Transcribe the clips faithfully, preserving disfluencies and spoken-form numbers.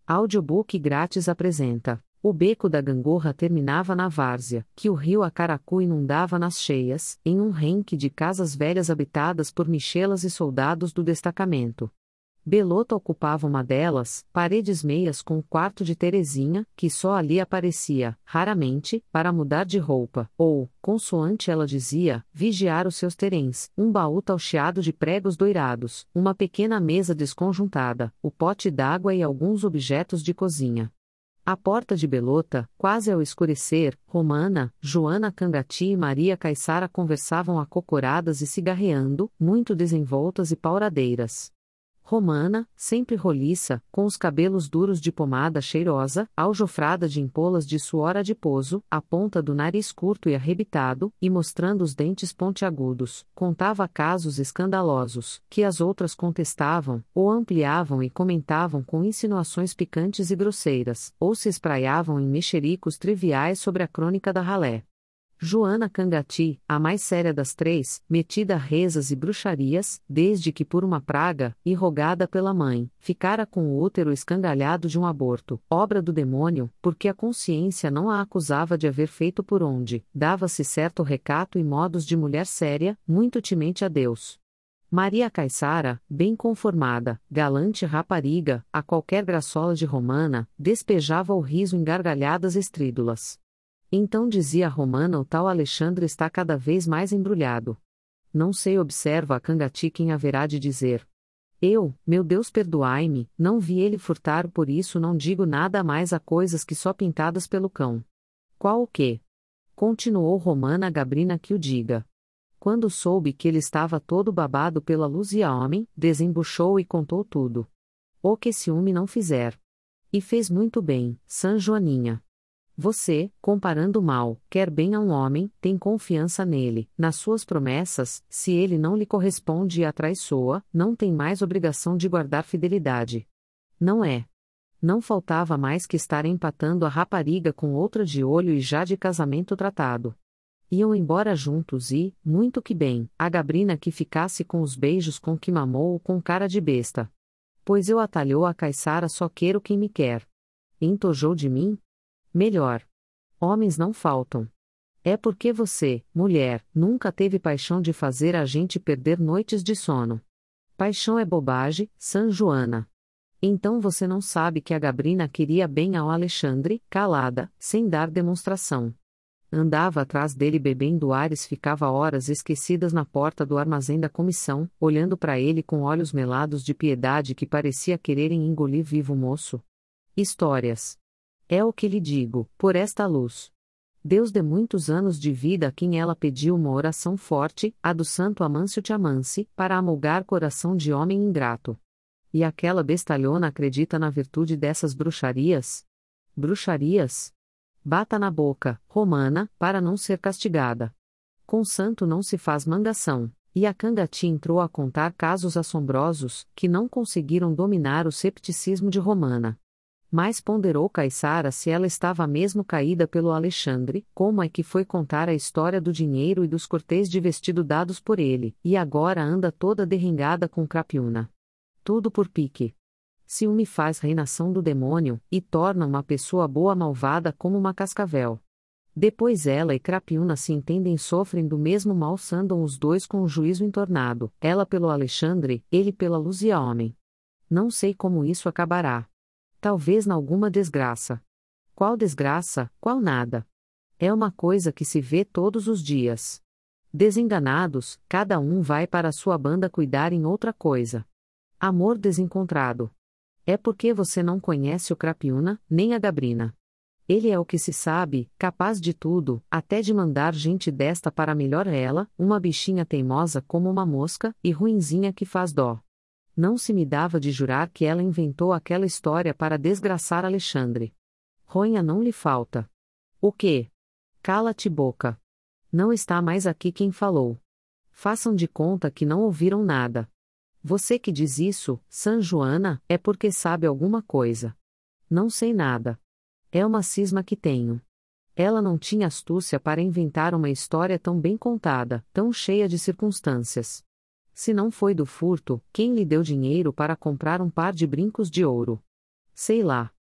Audiobook grátis apresenta: O beco da gangorra terminava na várzea, que o rio Acaracu inundava nas cheias, em um renque de casas velhas habitadas por michelas e soldados do destacamento. Belota ocupava uma delas, paredes meias com o quarto de Terezinha, que só ali aparecia, raramente, para mudar de roupa, ou, consoante ela dizia, vigiar os seus teréns, um baú taucheado de pregos doirados, uma pequena mesa desconjuntada, o pote d'água e alguns objetos de cozinha. À porta de Belota, quase ao escurecer, Romana, Joana Cangati e Maria Caiçara conversavam acocoradas e cigarreando, muito desenvoltas e pauradeiras. Romana, sempre roliça, com os cabelos duros de pomada cheirosa, aljofrada de empolas de suor adiposo, a ponta do nariz curto e arrebitado, e mostrando os dentes pontiagudos, contava casos escandalosos, que as outras contestavam, ou ampliavam e comentavam com insinuações picantes e grosseiras, ou se espraiavam em mexericos triviais sobre a crônica da ralé. Joana Cangati, a mais séria das três, metida a rezas e bruxarias, desde que por uma praga, e rogada pela mãe, ficara com o útero escangalhado de um aborto, obra do demônio, porque a consciência não a acusava de haver feito por onde, dava-se certo recato e modos de mulher séria, muito temente a Deus. Maria Caiçara, bem conformada, galante rapariga, a qualquer graçola de Romana, despejava o riso em gargalhadas estrídulas. Então dizia a Romana: o tal Alexandre está cada vez mais embrulhado. Não sei, observa a Cangati, quem haverá de dizer. Eu, meu Deus, perdoai-me, não vi ele furtar, por isso não digo nada mais a coisas que só pintadas pelo cão. Qual o quê? Continuou Romana Gabrina, que o diga. Quando soube que ele estava todo babado pela luz e a homem, desembuchou e contou tudo. O que ciúme não fizer. E fez muito bem, Sã Joaninha. Você, comparando mal, quer bem a um homem, tem confiança nele, nas suas promessas, se ele não lhe corresponde e a traiçoa, não tem mais obrigação de guardar fidelidade. Não é? Não faltava mais que estar empatando a rapariga com outra de olho e já de casamento tratado. Iam embora juntos e, muito que bem, a Gabrina que ficasse com os beijos com que mamou com cara de besta. Pois eu atalhou a Caiçara, só quero quem me quer. Entojou de mim? Melhor. Homens não faltam. É porque você, mulher, nunca teve paixão de fazer a gente perder noites de sono. Paixão é bobagem, Sã Joana. Então você não sabe que a Gabrina queria bem ao Alexandre, calada, sem dar demonstração. Andava atrás dele bebendo ares, ficava horas esquecidas na porta do armazém da comissão, olhando para ele com olhos melados de piedade que parecia quererem engolir vivo o moço. Histórias. É o que lhe digo, por esta luz. Deus dê muitos anos de vida a quem ela pediu uma oração forte, a do santo Amâncio Tiamance, para amolgar coração de homem ingrato. E aquela bestalhona acredita na virtude dessas bruxarias? Bruxarias? Bata na boca, Romana, para não ser castigada. Com santo não se faz mangação. E a Cangati entrou a contar casos assombrosos, que não conseguiram dominar o cepticismo de Romana. Mas ponderou Caiçara se ela estava mesmo caída pelo Alexandre, como é que foi contar a história do dinheiro e dos cortês de vestido dados por ele, e agora anda toda derrengada com Crapiúna. Tudo por pique. Ciúme faz reinação do demônio, e torna uma pessoa boa malvada como uma cascavel. Depois ela e Crapiúna se entendem e sofrem do mesmo mal, andam os dois com o juízo entornado, ela pelo Alexandre, ele pela luz e a homem. Não sei como isso acabará. Talvez nalguma desgraça. Qual desgraça, qual nada. É uma coisa que se vê todos os dias. Desenganados, cada um vai para a sua banda cuidar em outra coisa. Amor desencontrado. É porque você não conhece o Crapiúna, nem a Gabrina. Ele é o que se sabe, capaz de tudo, até de mandar gente desta para melhor ela, uma bichinha teimosa como uma mosca, e ruinzinha que faz dó. Não se me dava de jurar que ela inventou aquela história para desgraçar Alexandre. Ronha não lhe falta. O quê? Cala-te, boca. Não está mais aqui quem falou. Façam de conta que não ouviram nada. Você que diz isso, Sã Joana, é porque sabe alguma coisa. Não sei nada. É uma cisma que tenho. Ela não tinha astúcia para inventar uma história tão bem contada, tão cheia de circunstâncias. Se não foi do furto, quem lhe deu dinheiro para comprar um par de brincos de ouro? Sei lá.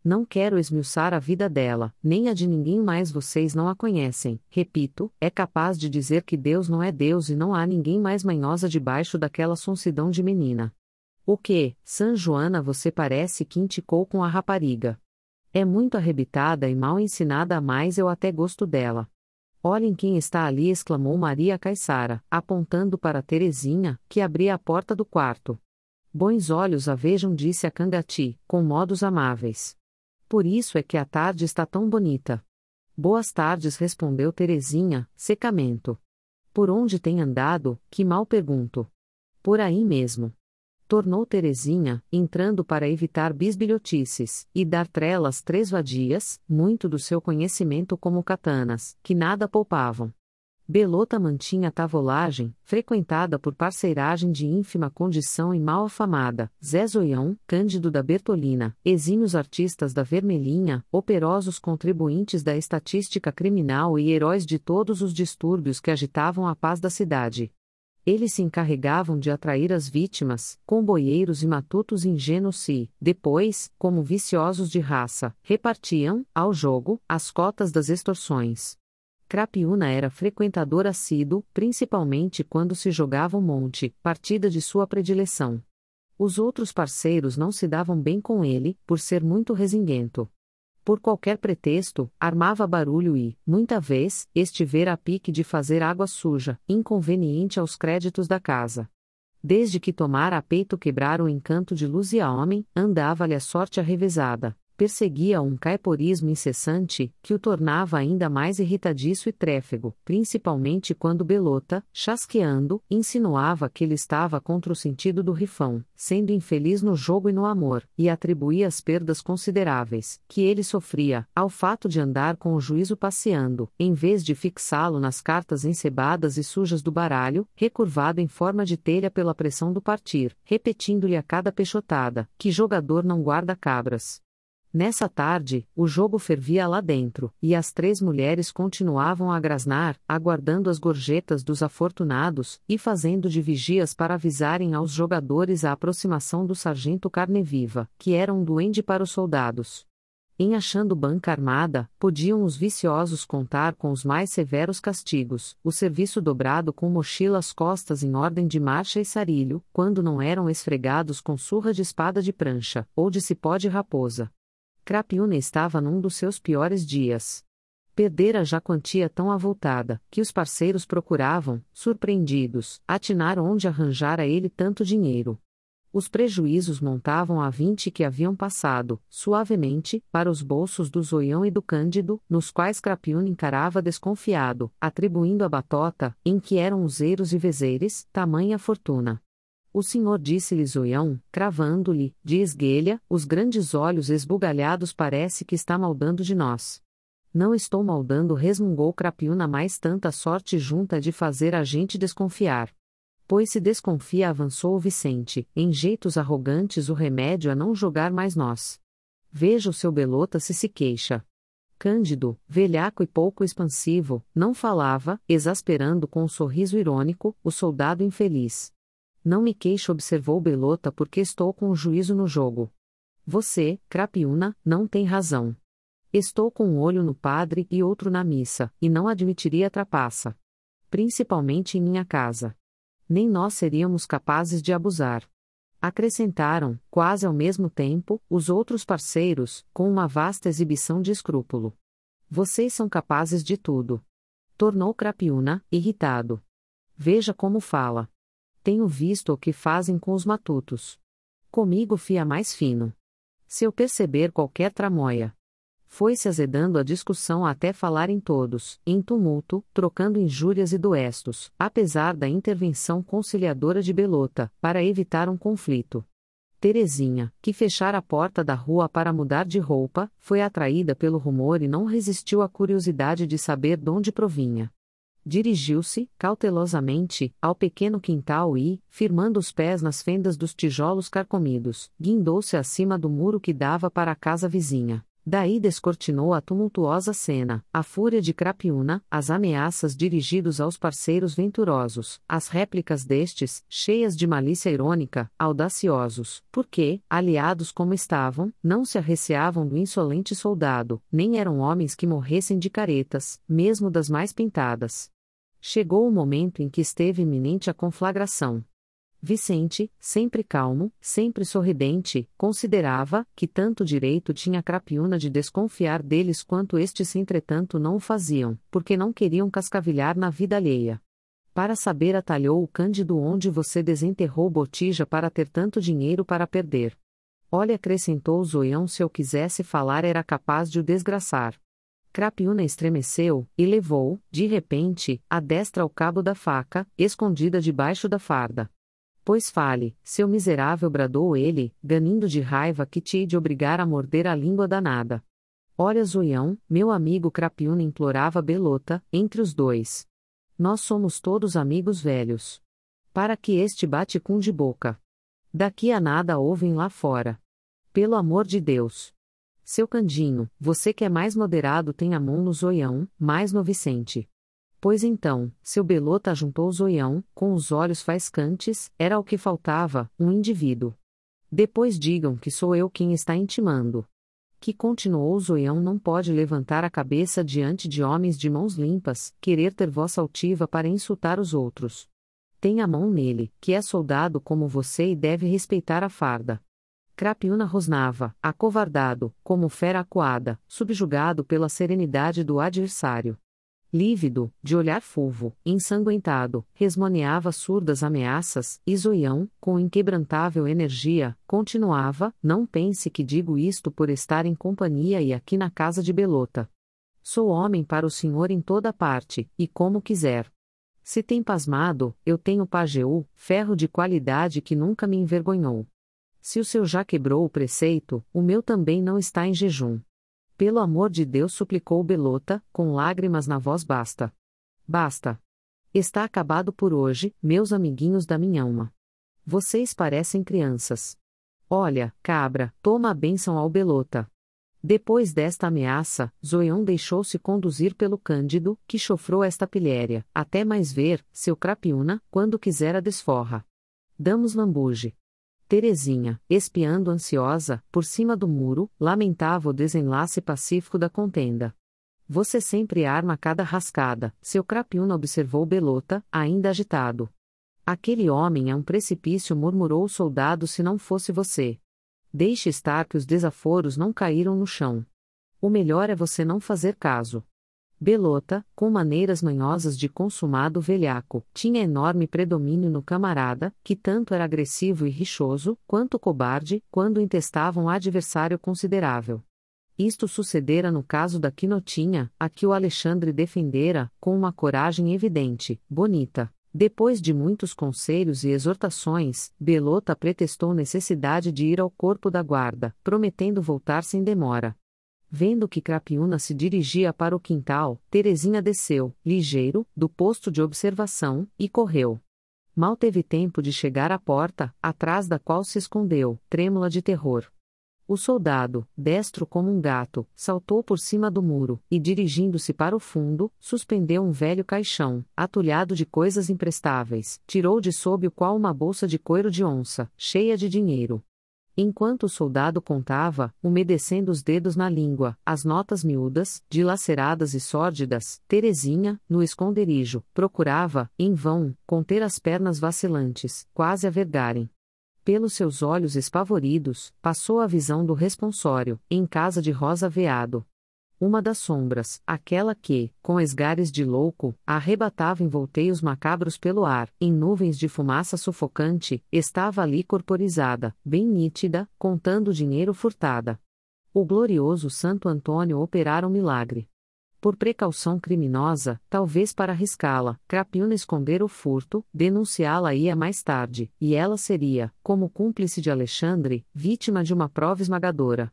Não quero esmiuçar a vida dela, nem a de ninguém mais, vocês não a conhecem. Repito, é capaz de dizer que Deus não é Deus e não há ninguém mais manhosa debaixo daquela sonsidão de menina. O que, San Joana, você parece que inticou com a rapariga? É muito arrebitada e mal ensinada, a mais eu até gosto dela. Olhem quem está ali, exclamou Maria Caissara, apontando para Terezinha, que abria a porta do quarto. Bons olhos a vejam, disse a Cangati, com modos amáveis. Por isso é que a tarde está tão bonita. Boas tardes, respondeu Terezinha, secamento. Por onde tem andado, que mal pergunto. Por aí mesmo. Tornou Terezinha, entrando para evitar bisbilhotices, e dar trelas três vadias, muito do seu conhecimento como katanas, que nada poupavam. Belota mantinha a tavolagem, frequentada por parceiragem de ínfima condição e mal afamada, Zé Zoião, Cândido da Bertolina, exímios artistas da Vermelhinha, operosos contribuintes da estatística criminal e heróis de todos os distúrbios que agitavam a paz da cidade. Eles se encarregavam de atrair as vítimas, comboieiros e matutos ingênuos e, depois, como viciosos de raça, repartiam, ao jogo, as cotas das extorsões. Crapiúna era frequentador assíduo, principalmente quando se jogava um monte, partida de sua predileção. Os outros parceiros não se davam bem com ele, por ser muito resinguento. Por qualquer pretexto, armava barulho e, muita vez, estivera a pique de fazer água suja, inconveniente aos créditos da casa. Desde que tomara a peito quebrar o encanto de luz e a homem, andava-lhe a sorte arrevezada. Perseguia um caiporismo incessante, que o tornava ainda mais irritadiço e tréfego, principalmente quando Belota, chasqueando, insinuava que ele estava contra o sentido do rifão, sendo infeliz no jogo e no amor, e atribuía as perdas consideráveis, que ele sofria, ao fato de andar com o juízo passeando, em vez de fixá-lo nas cartas encebadas e sujas do baralho, recurvado em forma de telha pela pressão do partir, repetindo-lhe a cada peixotada, que jogador não guarda cabras. Nessa tarde, o jogo fervia lá dentro, e as três mulheres continuavam a grasnar, aguardando as gorjetas dos afortunados, e fazendo de vigias para avisarem aos jogadores a aproximação do sargento Carne-Viva, que era um duende para os soldados. Em achando banca armada, podiam os viciosos contar com os mais severos castigos, o serviço dobrado com mochila às costas em ordem de marcha e sarilho, quando não eram esfregados com surra de espada de prancha, ou de cipó de raposa. Crapiúna estava num dos seus piores dias. Perdera já quantia tão avultada, que os parceiros procuravam, surpreendidos, atinar onde arranjara ele tanto dinheiro. Os prejuízos montavam a vinte que haviam passado, suavemente, para os bolsos do Zoião e do Cândido, nos quais Crapiúna encarava desconfiado, atribuindo a batota, em que eram useiros e vezeres, tamanha fortuna. O senhor disse-lhe Zoião, cravando-lhe, de esguelha, os grandes olhos esbugalhados, parece que está maldando de nós. Não estou maldando, resmungou Crapiúna, mais tanta sorte junta de fazer a gente desconfiar. Pois se desconfia, avançou o Vicente, em jeitos arrogantes, o remédio a não jogar mais nós. Veja o seu Belota se se queixa. Cândido, velhaco e pouco expansivo, não falava, exasperando com um sorriso irônico, o soldado infeliz. Não me queixo, observou Belota, porque estou com o juízo no jogo. Você, Crapiúna, não tem razão. Estou com um olho no padre e outro na missa, e não admitiria trapaça. Principalmente em minha casa. Nem nós seríamos capazes de abusar. Acrescentaram, quase ao mesmo tempo, os outros parceiros, com uma vasta exibição de escrúpulo. Vocês são capazes de tudo. Tornou Crapiúna, irritado. Veja como fala. Tenho visto o que fazem com os matutos. Comigo fia mais fino. Se eu perceber qualquer tramóia. Foi-se azedando a discussão até falarem todos, em tumulto, trocando injúrias e duestos, apesar da intervenção conciliadora de Belota, para evitar um conflito. Terezinha, que fechara a porta da rua para mudar de roupa, foi atraída pelo rumor e não resistiu à curiosidade de saber donde provinha. Dirigiu-se, cautelosamente, ao pequeno quintal e, firmando os pés nas fendas dos tijolos carcomidos, guindou-se acima do muro que dava para a casa vizinha. Daí descortinou a tumultuosa cena, a fúria de Crapiúna, as ameaças dirigidas aos parceiros venturosos, as réplicas destes, cheias de malícia irônica, audaciosos, porque, aliados como estavam, não se arreceavam do insolente soldado, nem eram homens que morressem de caretas, mesmo das mais pintadas. Chegou o momento em que esteve iminente a conflagração. Vicente, sempre calmo, sempre sorridente, considerava que tanto direito tinha Crapiúna de desconfiar deles quanto estes entretanto não o faziam, porque não queriam cascavilhar na vida alheia. Para saber atalhou o Cândido onde você desenterrou botija para ter tanto dinheiro para perder. Olha, acrescentou o Zoião, se eu quisesse falar era capaz de o desgraçar. Crapiúna estremeceu, e levou, de repente, a destra ao cabo da faca, escondida debaixo da farda. Pois fale, seu miserável, bradou ele, ganindo de raiva que te hei de obrigar a morder a língua danada. Olha, Zoião, meu amigo, Crapiúna implorava Belota, entre os dois. Nós somos todos amigos velhos. Para que este bate-cum de boca? Daqui a nada ouvem lá fora. Pelo amor de Deus. Seu Candinho, você que é mais moderado tem a mão no Zoião, mais no Vicente. Pois então, seu Belota juntou o Zoião, com os olhos faiscantes, era o que faltava, um indivíduo. Depois digam que sou eu quem está intimando. Que continuou o Zoião, não pode levantar a cabeça diante de homens de mãos limpas, querer ter voz altiva para insultar os outros. Tem a mão nele, que é soldado como você e deve respeitar a farda. Crapiúna rosnava, acovardado, como fera acuada, subjugado pela serenidade do adversário. Lívido, de olhar fulvo, ensanguentado, resmoneava surdas ameaças, e Zoião, com inquebrantável energia, continuava: não pense que digo isto por estar em companhia e aqui na casa de Belota. Sou homem para o senhor em toda parte, e como quiser. Se tem pasmado, eu tenho Pajeú, ferro de qualidade que nunca me envergonhou. Se o seu já quebrou o preceito, o meu também não está em jejum. Pelo amor de Deus, suplicou Belota, com lágrimas na voz, basta. Basta. Está acabado por hoje, meus amiguinhos da minha alma. Vocês parecem crianças. Olha, cabra, toma a bênção ao Belota. Depois desta ameaça, Zoião deixou-se conduzir pelo Cândido, que chofrou esta pilhéria, até mais ver, seu Crapiúna, quando quiser a desforra. Damos lambuge. Terezinha, espiando ansiosa, por cima do muro, lamentava o desenlace pacífico da contenda. Você sempre arma cada rascada, seu Crapiúna, observou Belota, ainda agitado. Aquele homem é um precipício, murmurou o soldado, se não fosse você. Deixe estar que os desaforos não caíram no chão. O melhor é você não fazer caso. Belota, com maneiras manhosas de consumado velhaco, tinha enorme predomínio no camarada, que tanto era agressivo e rixoso, quanto cobarde, quando intestava um adversário considerável. Isto sucedera no caso da Quinotinha, a que o Alexandre defendera, com uma coragem evidente, bonita. Depois de muitos conselhos e exortações, Belota pretextou necessidade de ir ao corpo da guarda, prometendo voltar sem demora. Vendo que Crapiúna se dirigia para o quintal, Terezinha desceu, ligeiro, do posto de observação, e correu. Mal teve tempo de chegar à porta, atrás da qual se escondeu, trêmula de terror. O soldado, destro como um gato, saltou por cima do muro, e dirigindo-se para o fundo, suspendeu um velho caixão, atulhado de coisas imprestáveis, tirou de sob o qual uma bolsa de couro de onça, cheia de dinheiro. Enquanto o soldado contava, umedecendo os dedos na língua, as notas miúdas, dilaceradas e sórdidas, Terezinha, no esconderijo, procurava, em vão, conter as pernas vacilantes, quase a vergarem. Pelos seus olhos espavoridos, passou a visão do responsório, em casa de Rosa Veado. Uma das sombras, aquela que, com esgares de louco, arrebatava em volteios macabros pelo ar, em nuvens de fumaça sufocante, estava ali corporizada, bem nítida, contando o dinheiro furtada. O glorioso Santo Antônio operara um milagre. Por precaução criminosa, talvez para arriscá-la, Crapiúna esconder o furto, denunciá-la-ia mais tarde, e ela seria, como cúmplice de Alexandre, vítima de uma prova esmagadora.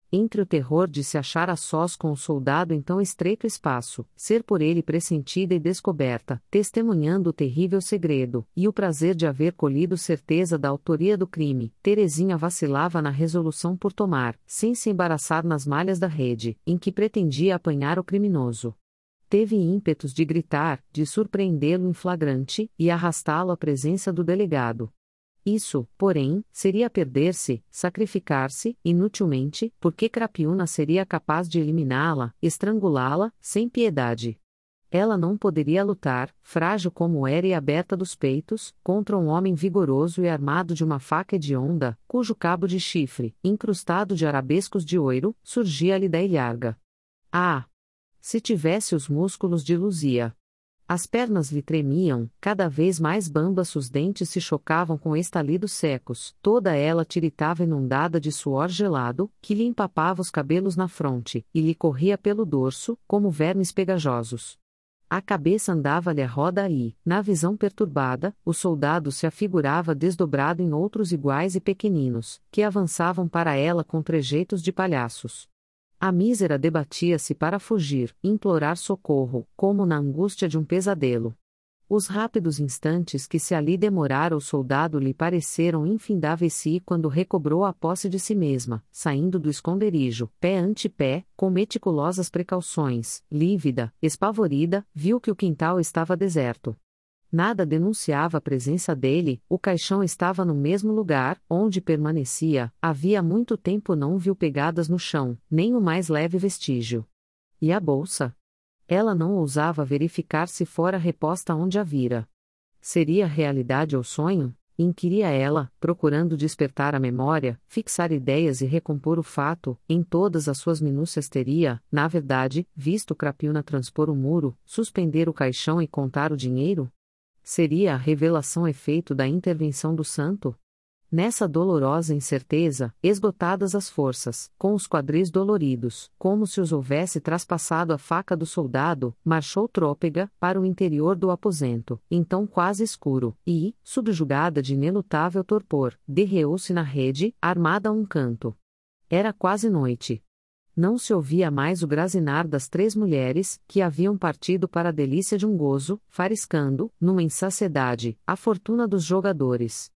Entre o terror de se achar a sós com o soldado em tão estreito espaço, ser por ele pressentida e descoberta, testemunhando o terrível segredo, e o prazer de haver colhido certeza da autoria do crime, Terezinha vacilava na resolução por tomar, sem se embaraçar nas malhas da rede, em que pretendia apanhar o criminoso. Teve ímpetos de gritar, de surpreendê-lo em flagrante, e arrastá-lo à presença do delegado. Isso, porém, seria perder-se, sacrificar-se, inutilmente, porque Crapiúna seria capaz de eliminá-la, estrangulá-la, sem piedade. Ela não poderia lutar, frágil como era e aberta dos peitos, contra um homem vigoroso e armado de uma faca hedionda, cujo cabo de chifre, incrustado de arabescos de ouro, surgia-lhe da ilharga. Ah! Se tivesse os músculos de Luzia! As pernas lhe tremiam, cada vez mais bambas, os dentes se chocavam com estalidos secos, toda ela tiritava inundada de suor gelado, que lhe empapava os cabelos na fronte, e lhe corria pelo dorso, como vermes pegajosos. A cabeça andava-lhe a roda e, na visão perturbada, o soldado se afigurava desdobrado em outros iguais e pequeninos, que avançavam para ela com trejeitos de palhaços. A mísera debatia-se para fugir, implorar socorro, como na angústia de um pesadelo. Os rápidos instantes que se ali demorara o soldado lhe pareceram infindáveis e quando recobrou a posse de si mesma, saindo do esconderijo, pé ante pé, com meticulosas precauções, lívida, espavorida, viu que o quintal estava deserto. Nada denunciava a presença dele, o caixão estava no mesmo lugar, onde permanecia, havia muito tempo não viu pegadas no chão, nem o mais leve vestígio. E a bolsa? Ela não ousava verificar se fora reposta onde a vira. Seria realidade ou sonho? Inquiria ela, procurando despertar a memória, fixar ideias e recompor o fato. Em todas as suas minúcias teria, na verdade, visto Crapiúna transpor o muro, suspender o caixão e contar o dinheiro? Seria a revelação efeito da intervenção do santo? Nessa dolorosa incerteza, esgotadas as forças, com os quadris doloridos, como se os houvesse traspassado a faca do soldado, marchou trôpega, para o interior do aposento, então quase escuro, e, subjugada de inelutável torpor, derreou-se na rede, armada a um canto. Era quase noite. Não se ouvia mais o grazinar das três mulheres, que haviam partido para a delícia de um gozo, fariscando, numa insaciedade, a fortuna dos jogadores.